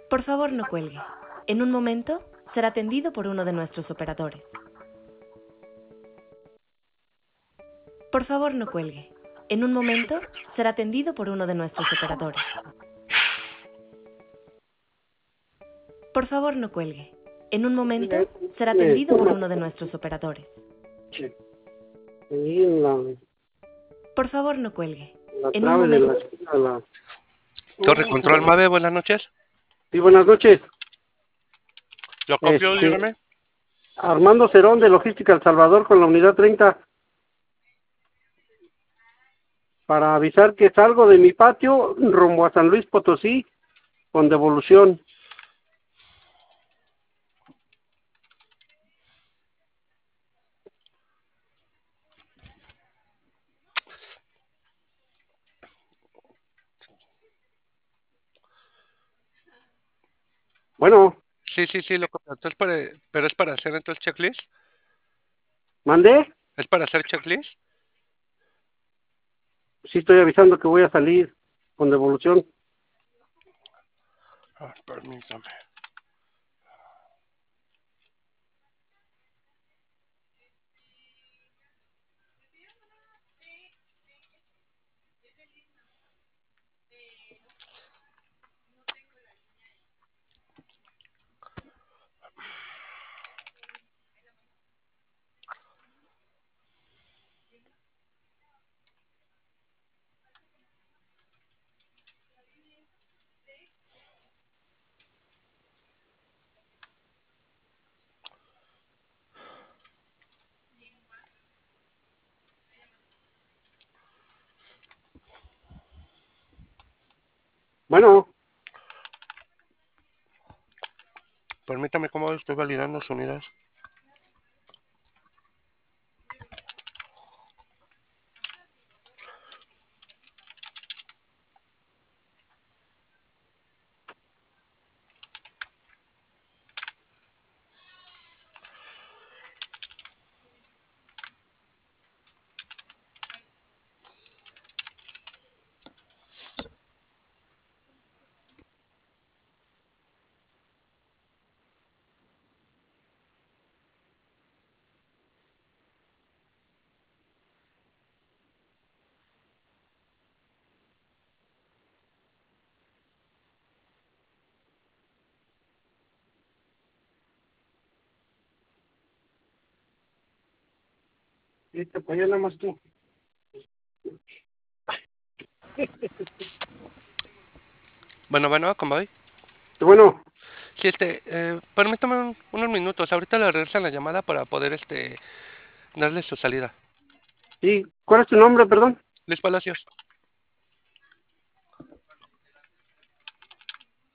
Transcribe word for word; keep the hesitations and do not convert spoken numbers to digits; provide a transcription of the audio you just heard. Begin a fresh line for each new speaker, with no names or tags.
Por favor, no cuelgue. En un momento será atendido por uno de nuestros operadores. Por favor, no cuelgue. En un momento será atendido por uno de nuestros operadores. Por favor, no cuelgue. En un momento será atendido por uno de nuestros operadores.
Y la,
Por favor, no cuelgue.
la
En un
trave de la
momento...
esquina, la...
Torre Control Mave, buenas noches.
Sí, buenas noches.
Lo copio,
Este,
dígame.
Armando Cerón de Logística El Salvador con la unidad treinta. Para avisar que salgo de mi patio rumbo a San Luis Potosí con devolución. Bueno,
Sí, sí, sí, lo copio. Entonces, para, pero es para hacer entonces checklist.
¿mandé?
¿Es para hacer checklist?
Sí, estoy avisando que voy a salir con devolución.
Ah, permítame.
Bueno,
Permítame cómo estoy validando su unidad.
este, pues ya nada más tú.
Bueno, bueno, ¿cómo voy?
Bueno,
Sí, este, eh, permítame un- unos minutos. Ahorita le regresan la llamada para poder, este, darle su salida.
sí, ¿cuál es tu nombre, perdón?
Luis Palacios.